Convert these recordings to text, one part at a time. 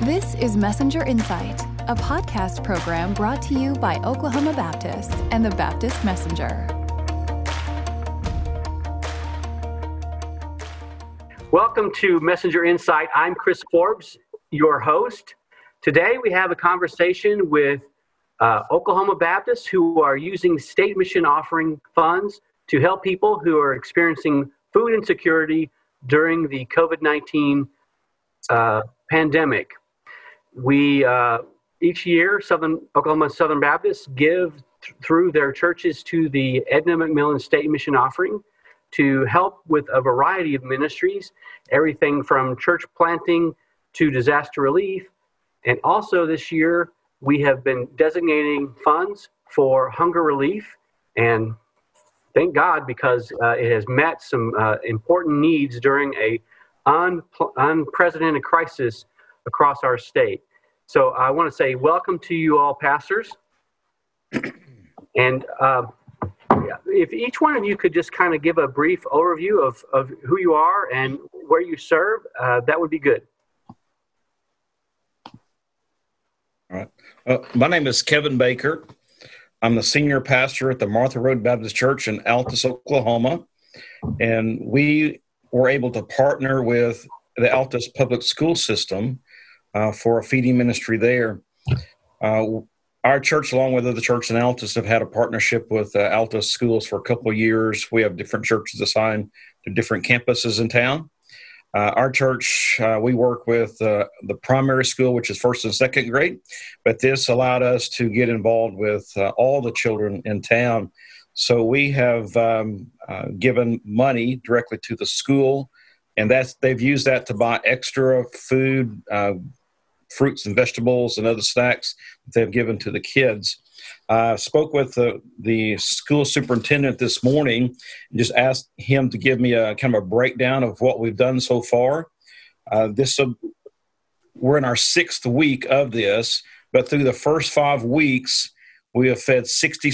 This is Messenger Insight, a podcast program brought to you by Oklahoma Baptist and the Baptist Messenger. Welcome to Messenger Insight. I'm Chris Forbes, your host. Today we have a conversation with Oklahoma Baptists who are using state mission offering funds to help people who are experiencing food insecurity during the COVID-19 pandemic. We, each year, Oklahoma Southern Baptists give through their churches to the Edna McMillan State Mission Offering to help with a variety of ministries, everything from church planting to disaster relief. And also this year, we have been designating funds for hunger relief. And thank God, because it has met some important needs during a unprecedented crisis across our state. So I want to say welcome to you all, pastors. And if each one of you could just kind of give a brief overview of who you are and where you serve, that would be good. All right. My name is Kevin Baker. I'm the senior pastor at the Martha Road Baptist Church in Altus, Oklahoma. And we were able to partner with the Altus Public School System for a feeding ministry there. Our church, along with other churches in Altus, have had a partnership with Altus Schools for a couple of years. We have different churches assigned to different campuses in town. Our church, we work with the primary school, which is first and second grade, but this allowed us to get involved with all the children in town. So we have given money directly to the school, and they've used that to buy extra food, fruits and vegetables and other snacks that they've given to the kids. Spoke with the school superintendent this morning and just asked him to give me a kind of a breakdown of what we've done so far. We're in our 6th week of this, but through the first 5 weeks, we have fed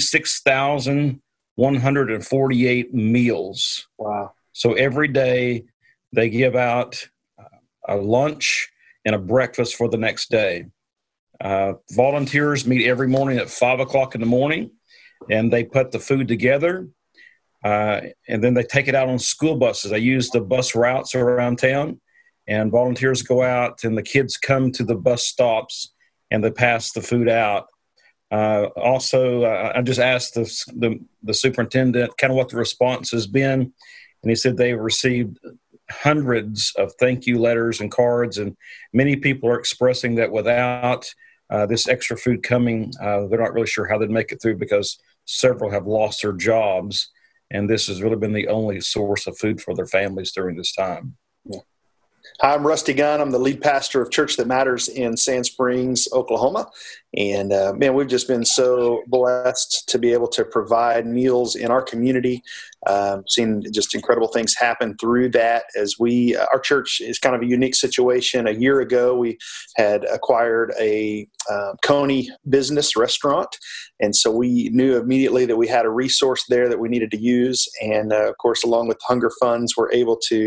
66,148 meals. Wow. So every day they give out a lunch and a breakfast for the next day. Volunteers meet every morning at 5 o'clock in the morning, and they put the food together, and then they take it out on school buses. They use the bus routes around town, and volunteers go out, and the kids come to the bus stops, and they pass the food out. I just asked the superintendent kind of what the response has been, and he said they've received hundreds of thank you letters and cards, and many people are expressing that without this extra food coming, they're not really sure how they'd make it through because several have lost their jobs, and this has really been the only source of food for their families during this time. Yeah. Hi, I'm Rusty Gunn. I'm the lead pastor of Church That Matters in Sand Springs, Oklahoma. And man, we've just been so blessed to be able to provide meals in our community. Seen just incredible things happen through that as our church is kind of a unique situation. A year ago, we had acquired a Coney business restaurant. And so we knew immediately that we had a resource there that we needed to use. And of course, along with Hunger Funds, we're able to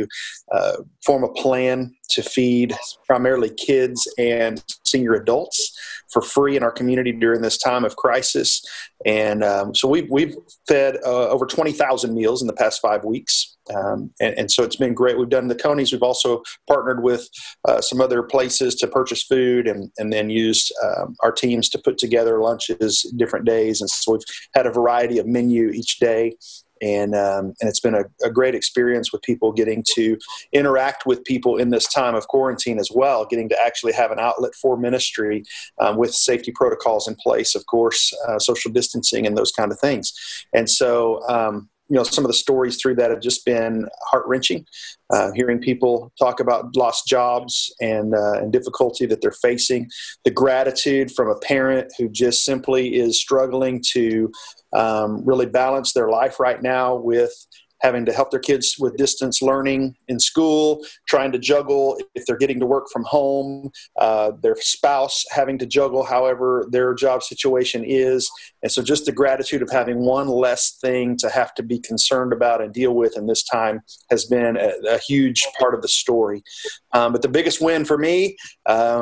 form a plan to feed primarily kids and senior adults for free in our community during this time of crisis. And so we've fed over 20,000 meals in the past 5 weeks. And so it's been great. We've done the Coneys. We've also partnered with some other places to purchase food and then used our teams to put together lunches different days. And so we've had a variety of menu each day. And it's been a great experience with people getting to interact with people in this time of quarantine as well, getting to actually have an outlet for ministry with safety protocols in place, of course, social distancing and those kind of things. And so, some of the stories through that have just been heart-wrenching, hearing people talk about lost jobs and difficulty that they're facing, the gratitude from a parent who just simply is struggling to really balance their life right now with having to help their kids with distance learning in school, trying to juggle if they're getting to work from home, their spouse having to juggle however their job situation is. And so just the gratitude of having one less thing to have to be concerned about and deal with in this time has been a huge part of the story. But the biggest win for me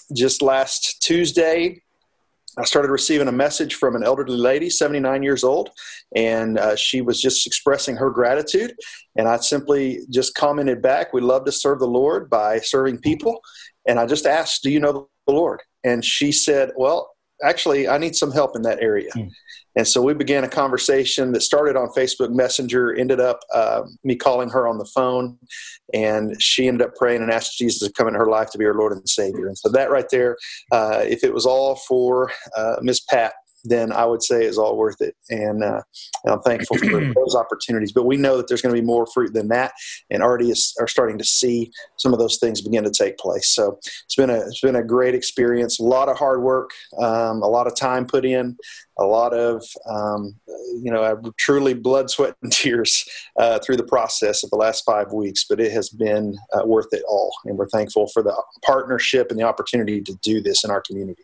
just last Tuesday, I started receiving a message from an elderly lady, 79 years old, and she was just expressing her gratitude. And I simply just commented back, we love to serve the Lord by serving people. And I just asked, do you know the Lord? And she said, well, actually, I need some help in that area. And so we began a conversation that started on Facebook Messenger, ended up me calling her on the phone, and she ended up praying and asked Jesus to come into her life to be her Lord and Savior. And so that right there, if it was all for Miss Pat, then I would say it's all worth it. And I'm thankful for those opportunities. But we know that there's going to be more fruit than that, and already are starting to see some of those things begin to take place. So it's been a great experience. A lot of hard work, a lot of time put in, a lot of truly blood, sweat, and tears through the process of the last 5 weeks. But it has been worth it all, and we're thankful for the partnership and the opportunity to do this in our community.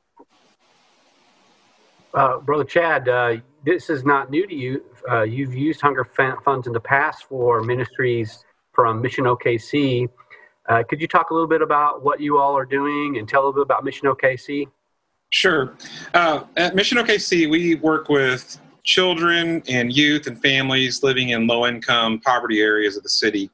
Brother Chad, this is not new to you. You've used hunger funds in the past for ministries from Mission OKC. Could you talk a little bit about what you all are doing and tell a little bit about Mission OKC? Sure. At Mission OKC, we work with children and youth and families living in low-income poverty areas of the city.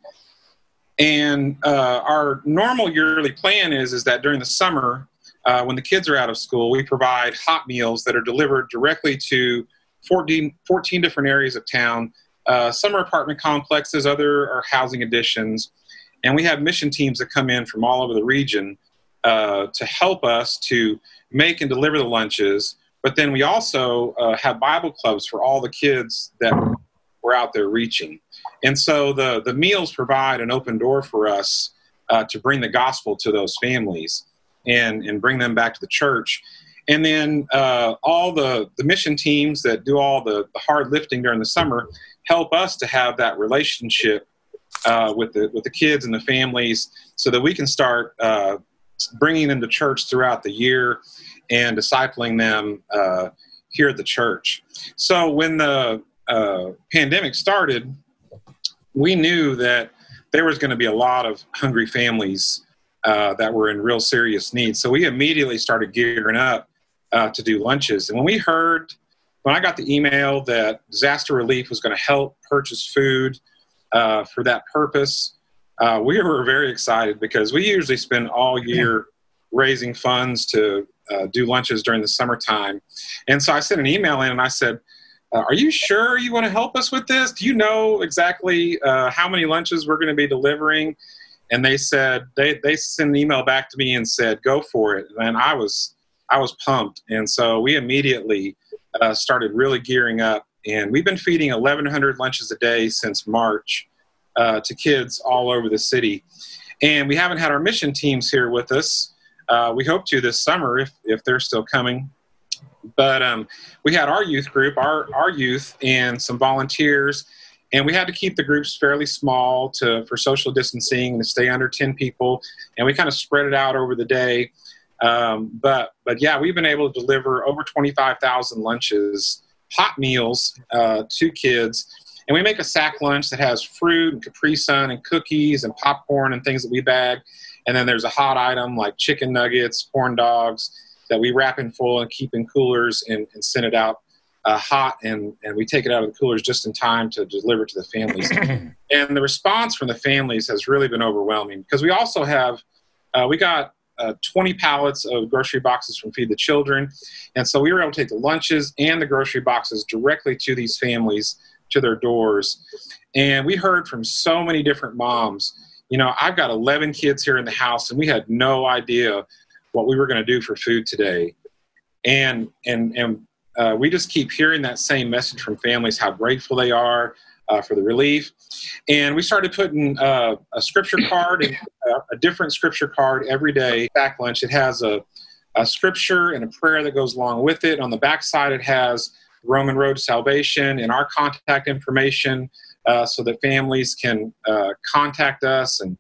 And our normal yearly plan is that during the summer, when the kids are out of school, we provide hot meals that are delivered directly to 14 different areas of town. Some are apartment complexes, other are housing additions. And we have mission teams that come in from all over the region to help us to make and deliver the lunches. But then we also have Bible clubs for all the kids that we're out there reaching. And so the meals provide an open door for us to bring the gospel to those families and bring them back to the church. And then all the mission teams that do all the hard lifting during the summer help us to have that relationship with the kids and the families so that we can start bringing them to church throughout the year and discipling them here at the church. So when the pandemic started, we knew that there was going to be a lot of hungry families that were in real serious need. So we immediately started gearing up to do lunches. And when I got the email that Disaster Relief was going to help purchase food for that purpose, we were very excited because we usually spend all year raising funds to do lunches during the summertime. And so I sent an email in and I said, are you sure you want to help us with this? Do you know exactly how many lunches we're going to be delivering? And they said, they sent an email back to me and said, go for it. And I was pumped. And so we immediately started really gearing up. And we've been feeding 1,100 lunches a day since March to kids all over the city. And we haven't had our mission teams here with us. We hope to this summer if they're still coming. But we had our youth group, our youth, and some volunteers. And we had to keep the groups fairly small for social distancing and to stay under 10 people. And we kind of spread it out over the day. But yeah, we've been able to deliver over 25,000 lunches, hot meals to kids. And we make a sack lunch that has fruit and Capri Sun and cookies and popcorn and things that we bag. And then there's a hot item like chicken nuggets, corn dogs that we wrap in full and keep in coolers and send it out hot, and we take it out of the coolers just in time to deliver to the families. And the response from the families has really been overwhelming because we also have, we got 20 pallets of grocery boxes from Feed the Children. And so we were able to take the lunches and the grocery boxes directly to these families, to their doors. And we heard from so many different moms. You know, I've got 11 kids here in the house, and we had no idea what we were going to do for food today. And we just keep hearing that same message from families, how grateful they are for the relief. And we started putting a scripture card, and a different scripture card every day. Back lunch, it has a scripture and a prayer that goes along with it. On the back side, it has Roman Road to Salvation and our contact information so that families can contact us. And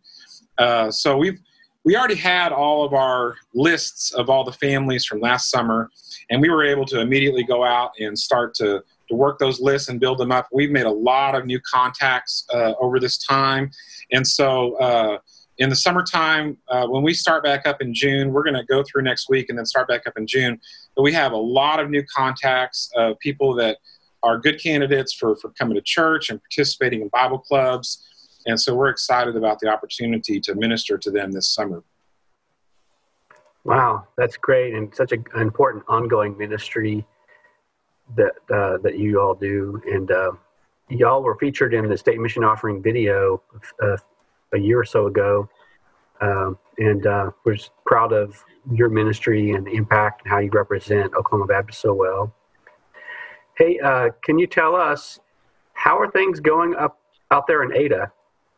so we already had all of our lists of all the families from last summer, and we were able to immediately go out and start to work those lists and build them up. We've made a lot of new contacts over this time. And so in the summertime, when we start back up in June, we're going to go through next week and then start back up in June. But we have a lot of new contacts of people that are good candidates for coming to church and participating in Bible clubs. And so we're excited about the opportunity to minister to them this summer. Wow, that's great, and such an important ongoing ministry that you all do. And y'all were featured in the State Mission Offering video a year or so ago, and we're just proud of your ministry and the impact and how you represent Oklahoma Baptist so well. Hey, can you tell us, how are things going out there in Ada?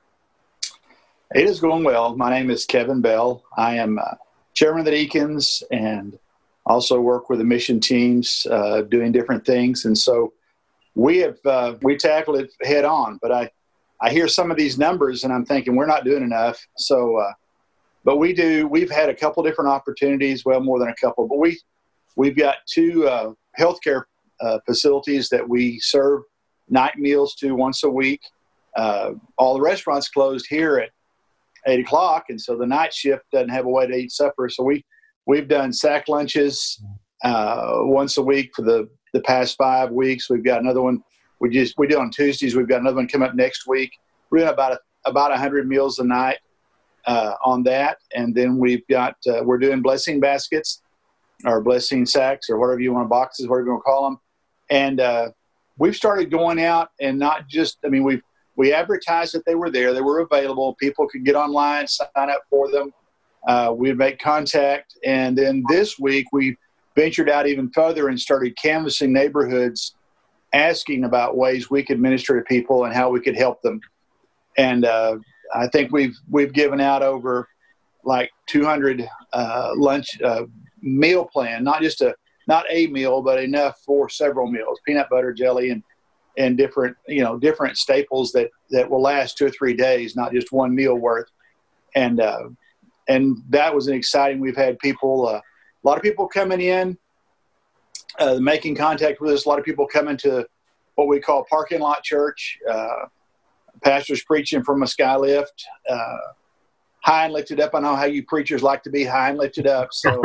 Ada's going well. My name is Kevin Bell. I am chairman of the deacons and also work with the mission teams doing different things. And so we tackled it head on, but I hear some of these numbers and I'm thinking we're not doing enough. So, but we've had a couple different opportunities, well, more than a couple, but we've got two healthcare facilities that we serve night meals to once a week. All the restaurants closed here at 8 o'clock, and so the night shift doesn't have a way to eat supper. So we've done sack lunches once a week for the past 5 weeks. We've got another one we do on Tuesdays. We've got another one coming up next week. We're doing about 100 meals a night on that, and then we've got we're doing blessing baskets or blessing sacks or whatever you want, boxes, whatever you want to call them. And we've started going out and not just, we advertised that they were there. They were available. People could get online, sign up for them. We'd make contact. And then this week we ventured out even further and started canvassing neighborhoods, asking about ways we could minister to people and how we could help them. And I think we've given out over like 200 lunch meal plan, not a meal, but enough for several meals, peanut butter, jelly, and different staples that will last 2 or 3 days, not just one meal worth. And that was exciting. We've had people, a lot of people coming in, making contact with us. A lot of people coming to what we call parking lot church. Pastors preaching from a skylift, high and lifted up. I know how you preachers like to be high and lifted up. So,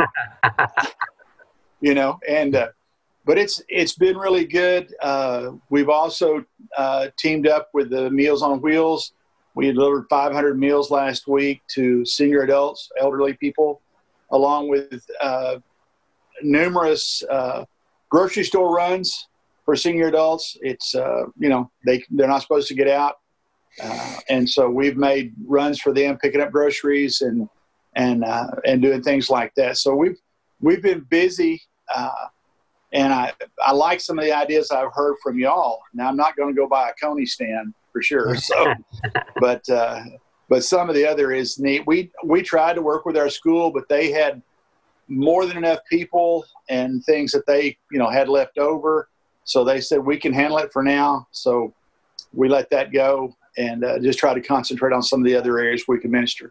but it's been really good. We've also teamed up with the Meals on Wheels. We delivered 500 meals last week to senior adults, elderly people, along with numerous grocery store runs for senior adults. It's they're not supposed to get out, and so we've made runs for them, picking up groceries and doing things like that. So we've been busy. And I like some of the ideas I've heard from y'all. Now, I'm not going to go buy a Coney stand for sure. So, but some of the other is neat. We tried to work with our school, but they had more than enough people and things that they had left over. So they said we can handle it for now. So we let that go and just try to concentrate on some of the other areas we can minister.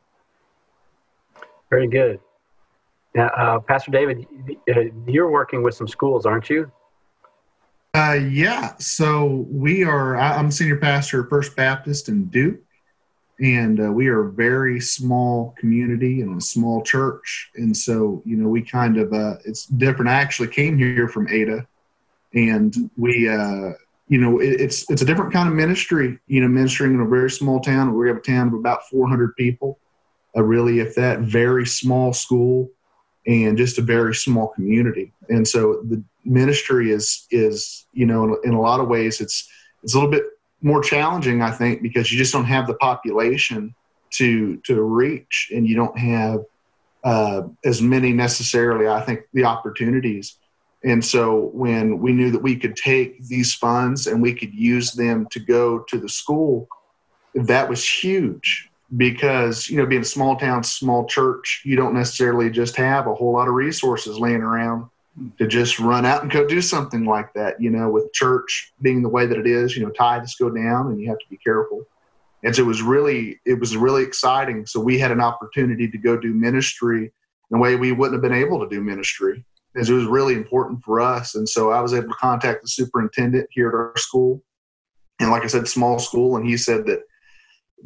Very good. Now, Pastor David, you're working with some schools, aren't you? Yeah. So I'm senior pastor at First Baptist in Duke, and we are a very small community and a small church. And so, we kind of, it's different. I actually came here from Ada, and we, it's a different kind of ministry, ministering in a very small town. We have a town of about 400 people, really, if that, very small school. And just a very small community. And so the ministry is in a lot of ways, it's a little bit more challenging, I think, because you just don't have the population to reach, and you don't have as many necessarily, I think, the opportunities. And so when we knew that we could take these funds and we could use them to go to the school, that was huge. Because, being a small town, small church, you don't necessarily just have a whole lot of resources laying around to just run out and go do something like that, with church being the way that it is, tithes go down and you have to be careful. And so it was really exciting. So we had an opportunity to go do ministry in a way we wouldn't have been able to do ministry, because it was really important for us. And so I was able to contact the superintendent here at our school. And like I said, small school. And he said that,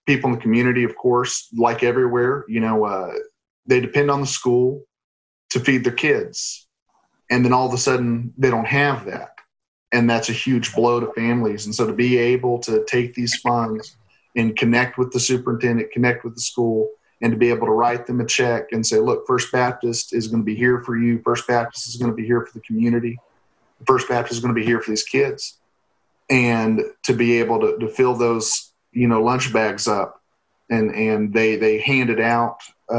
people in the community, of course, like everywhere, they depend on the school to feed their kids. And then all of a sudden they don't have that. And that's a huge blow to families. And so to be able to take these funds and connect with the superintendent, connect with the school, and to be able to write them a check and say, look, First Baptist is going to be here for you. First Baptist is going to be here for the community. First Baptist is going to be here for these kids. And to be able to fill those, lunch bags up, and they handed out,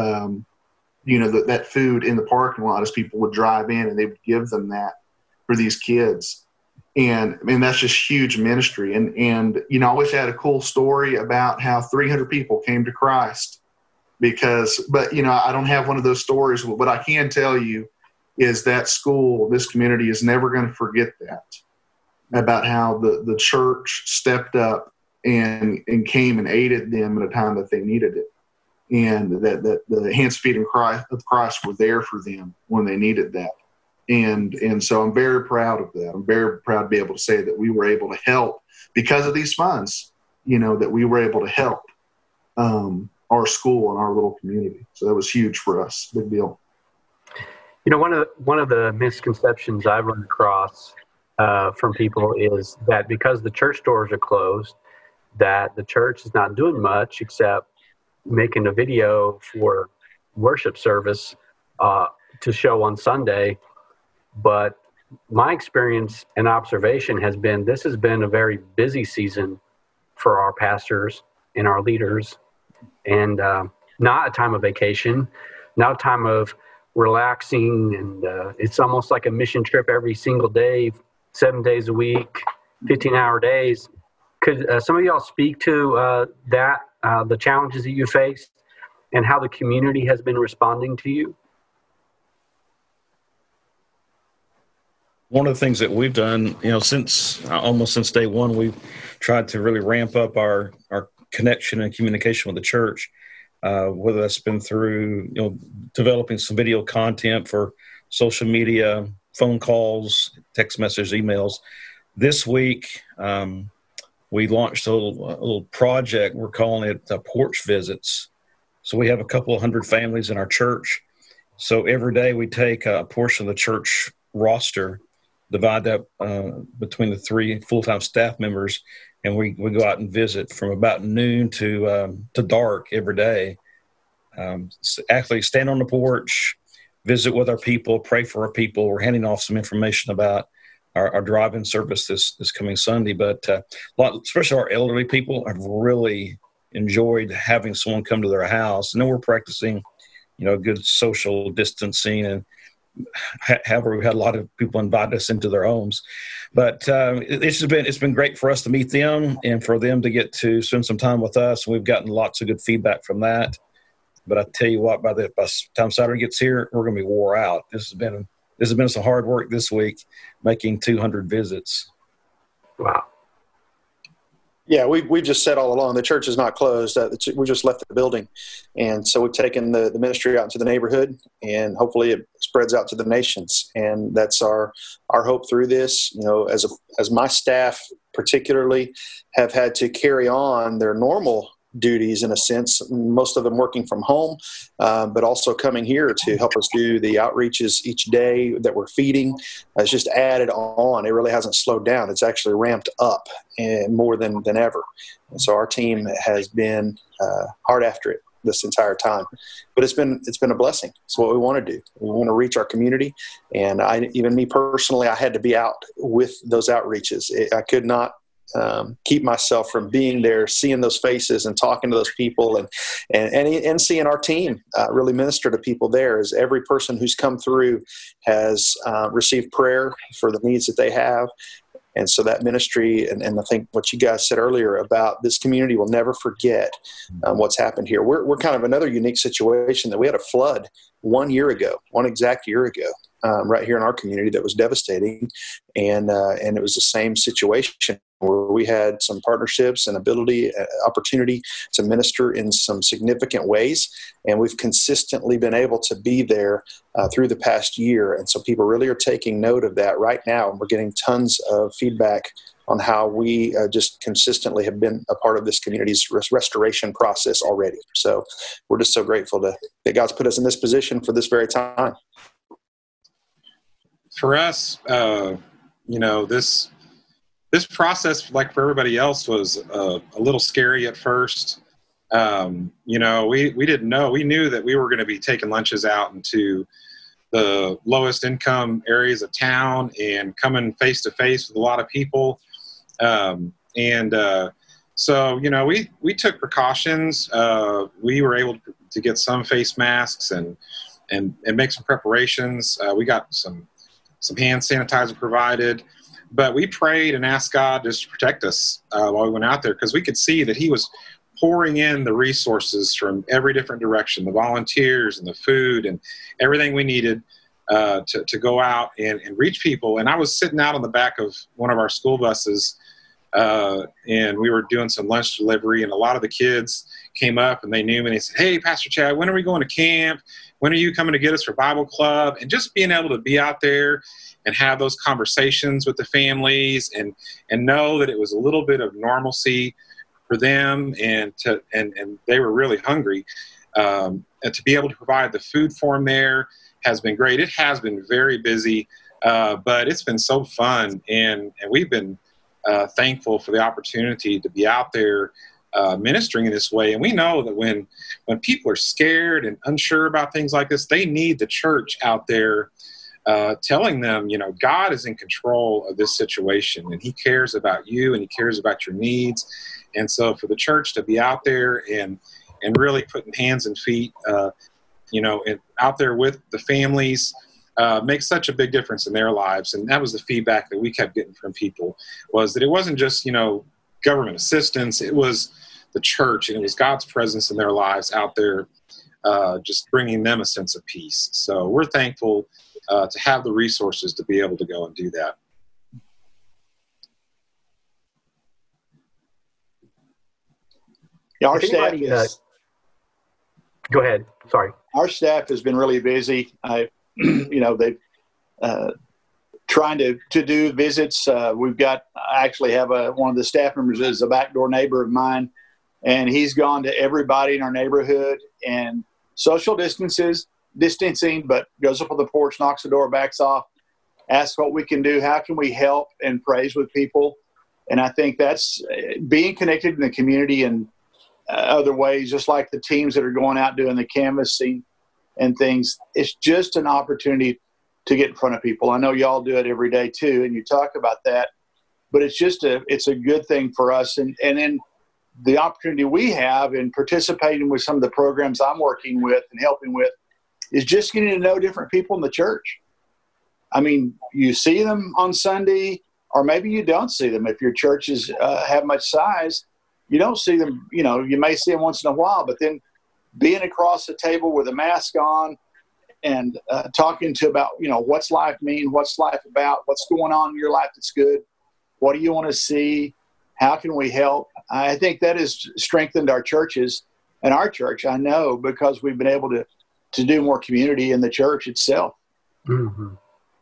that food in the parking lot as people would drive in, and they would give them that for these kids. And that's just huge ministry. And I wish I had a cool story about how 300 people came to Christ but I don't have one of those stories. What I can tell you is that school, this community is never going to forget that, about how the church stepped up and came and aided them at a time that they needed it. And that the hands, feet, and of Christ were there for them when they needed that. And so I'm very proud of that. I'm very proud to be able to say that we were able to help because of these funds, that we were able to help our school and our little community. So that was huge for us. Big deal. One of the misconceptions I've run across from people is that because the church doors are closed, that the church is not doing much except making a video for worship service to show on Sunday. But my experience and observation has been this has been a very busy season for our pastors and our leaders, and not a time of vacation, not a time of relaxing. And it's almost like a mission trip every single day, 7 days a week, 15-hour days. Could some of y'all speak to the challenges that you faced and how the community has been responding to you? One of the things that we've done, since day one, we've tried to really ramp up our connection and communication with the church, whether that's been through, developing some video content for social media, phone calls, text messages, emails. This week, we launched a little project. We're calling it Porch Visits. So we have a couple of hundred families in our church. So every day we take a portion of the church roster, divide that between the 3 full-time staff members, and we go out and visit from about noon to dark every day. Actually stand on the porch, visit with our people, pray for our people. We're handing off some information about our drive-in service this coming Sunday. But especially our elderly people have really enjoyed having someone come to their house. And then we're practicing, good social distancing, and however, we've had a lot of people invite us into their homes. But it's been great for us to meet them and for them to get to spend some time with us. We've gotten lots of good feedback from that. But I tell you what, by the time Saturday gets here, we're going to be wore out. This has been some hard work this week, making 200 visits. Wow. Yeah, we just said all along the church is not closed. We just left the building, and so we've taken the ministry out into the neighborhood, and hopefully it spreads out to the nations. And that's our hope through this. As my staff particularly have had to carry on their normal duties in a sense, most of them working from home, but also coming here to help us do the outreaches each day that we're feeding. It's just added on. It really hasn't slowed down. It's actually ramped up more than ever. And so our team has been hard after it this entire time, but it's been a blessing. It's what we want to do. We want to reach our community, and even me personally, I had to be out with those outreaches. I could not keep myself from being there, seeing those faces and talking to those people, and seeing our team really minister to people there, as every person who's come through has received prayer for the needs that they have. And so that ministry, and I think what you guys said earlier about this community will never forget what's happened here. We're kind of another unique situation that we had a flood one exact year ago, right here in our community that was devastating. And it was the same situation where we had some partnerships and opportunity to minister in some significant ways. And we've consistently been able to be there through the past year. And so people really are taking note of that right now. And we're getting tons of feedback how we just consistently have been a part of this community's restoration process already. So we're just so grateful that God's put us in this position for this very time. For us, this process, like for everybody else, was a little scary at first. We didn't know. We knew that we were going to be taking lunches out into the lowest income areas of town and coming face to face with a lot of people. So we took precautions. We were able to get some face masks and make some preparations. We got some hand sanitizer provided, but we prayed and asked God just to protect us while we went out there, because we could see that He was pouring in the resources from every different direction, the volunteers and the food and everything we needed to go out and reach people. And I was sitting out on the back of one of our school buses, and we were doing some lunch delivery, and a lot of the kids came up and they knew me and they said, "Hey, Pastor Chad, when are we going to camp? When are you coming to get us for Bible club?" And just being able to be out there and have those conversations with the families and know that it was a little bit of normalcy for them, and they were really hungry. And to be able to provide the food for them there has been great. It has been very busy, but it's been so fun, and we've been thankful for the opportunity to be out there ministering in this way. And we know that when people are scared and unsure about things like this, they need the church out there telling them, God is in control of this situation, and He cares about you, and He cares about your needs. And so for the church to be out there and really putting hands and feet, and out there with the families, makes such a big difference in their lives. And that was the feedback that we kept getting from people, was that it wasn't just, government assistance. It was the church, and it was God's presence in their lives out there, just bringing them a sense of peace. So we're thankful to have the resources to be able to go and do that. Yeah, our staff is, go ahead. Sorry. Our staff has been really busy. They've trying to do visits. I actually have one of the staff members is a backdoor neighbor of mine, and he's gone to everybody in our neighborhood and social distancing, but goes up on the porch, knocks the door, backs off, asks what we can do, how can we help, and prays with people. And I think that's being connected in the community and other ways, just like the teams that are going out doing the canvassing and things. It's just an opportunity to get in front of people. I know y'all do it every day too, and you talk about that, but it's a good thing for us. And then the opportunity we have in participating with some of the programs I'm working with and helping with is just getting to know different people in the church. I mean, you see them on Sunday, or maybe you don't see them. If your churches have much size, you don't see them, you may see them once in a while, but then being across the table with a mask on and talking about, what's life mean? What's life about? What's going on in your life that's good? What do you want to see? How can we help? I think that has strengthened our churches and our church, I know, because we've been able to do more community in the church itself. Mm-hmm.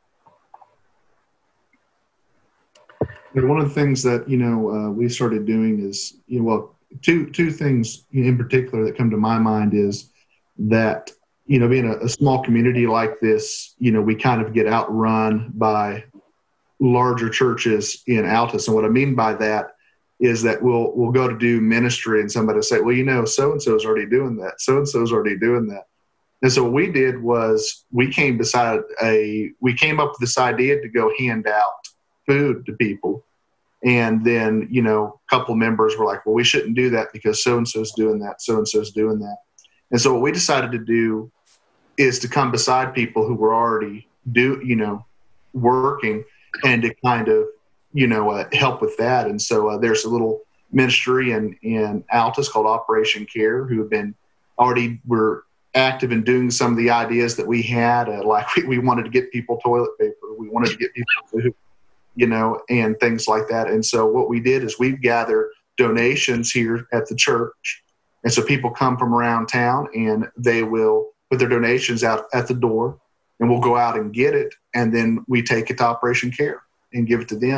And one of the things that, we started doing is, two things in particular that come to my mind is that, being a small community like this, we kind of get outrun by larger churches in Altus. And what I mean by that is that we'll go to do ministry and somebody will say, well, so-and-so's already doing that. So-and-so's already doing that. And so what we did was we came up with this idea to go hand out food to people. And then, a couple members were like, well, we shouldn't do that because so-and-so's doing that, so-and-so's doing that. And so what we decided to do is to come beside people who were already working and to kind of, help with that. And so there's a little ministry in Altus called Operation Care who were active in doing some of the ideas that we had. We wanted to get people toilet paper. We wanted to get people food, and things like that. And so what we did is we gather donations here at the church. And so people come from around town and they will put their donations out at the door and we'll go out and get it. And then we take it to Operation Care and give it to them.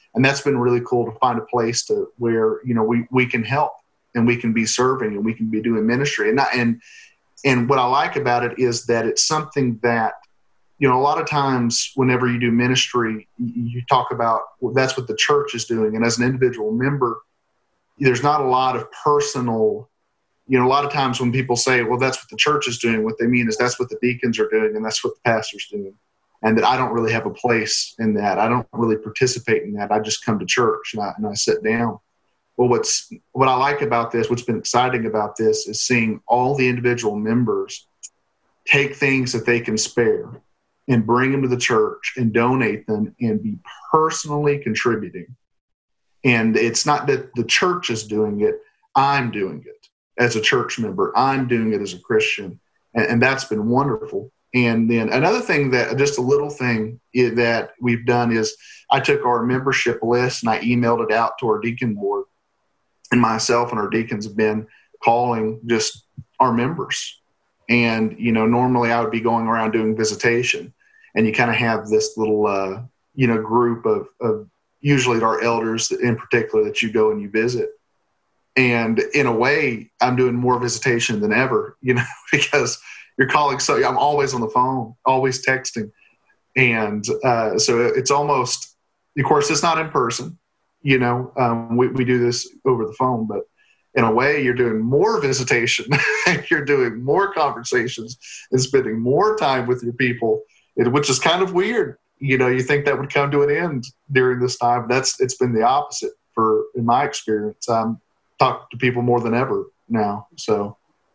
And that's been really cool to find a place where, we can help and we can be serving and we can be doing ministry. And what I like about it is that it's something that, a lot of times whenever you do ministry, you talk about, well, that's what the church is doing. And as an individual member, there's not a lot of personal, a lot of times when people say, well, that's what the church is doing, what they mean is that's what the deacons are doing and that's what the pastor's doing. And that I don't really have a place in that. I don't really participate in that. I just come to church and I sit down. Well, what I like about this, what's been exciting about this, is seeing all the individual members take things that they can spare and bring them to the church and donate them and be personally contributing. And it's not that the church is doing it, I'm doing it as a church member. I'm doing it as a Christian. And that's been wonderful. And then another thing just a little thing that we've done is I took our membership list and I emailed it out to our deacon board. And myself and our deacons have been calling just our members. And, normally I would be going around doing visitation. And you kind of have this little, group of usually our elders in particular that you go and you visit. And in a way, I'm doing more visitation than ever, because you're calling. So I'm always on the phone, always texting. And so it's almost, of course, it's not in person. We do this over the phone, but in a way you're doing more visitation, you're doing more conversations and spending more time with your people, which is kind of weird. You think that would come to an end during this time. It's been the opposite in my experience. I'm talking to people more than ever now. So.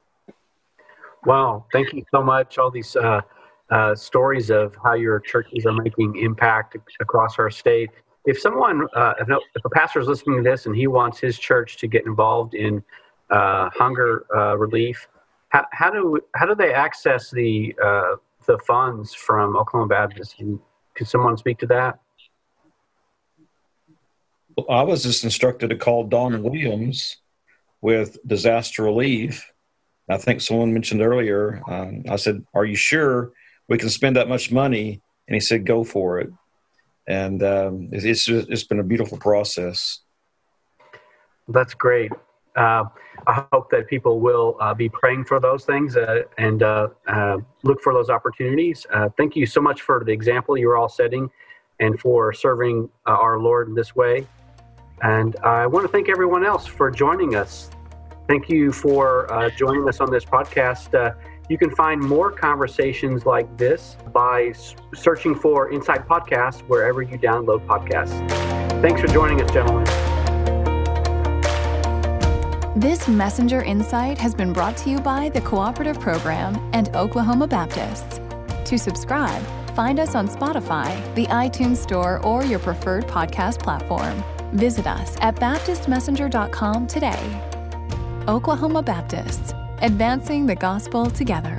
Wow. Thank you so much. All these stories of how your churches are making impact across our state. If someone, if a pastor is listening to this and he wants his church to get involved in hunger relief, how do they access the funds from Oklahoma Baptist? Could someone speak to that? Well, I was just instructed to call Don Williams with disaster relief. I think someone mentioned earlier. I said, "Are you sure we can spend that much money?" And he said, "Go for it." And it's been a beautiful process. That's great. I hope that people will be praying for those things and look for those opportunities. Thank you so much for the example you're all setting and for serving our Lord in this way. And I want to thank everyone else for joining us. Thank you for joining us on this podcast. You can find more conversations like this by searching for Insight Podcast wherever you download podcasts. Thanks for joining us, gentlemen. This Messenger Insight has been brought to you by the Cooperative Program and Oklahoma Baptists. To subscribe, find us on Spotify, the iTunes Store, or your preferred podcast platform. Visit us at baptistmessenger.com today. Oklahoma Baptists, advancing the gospel together.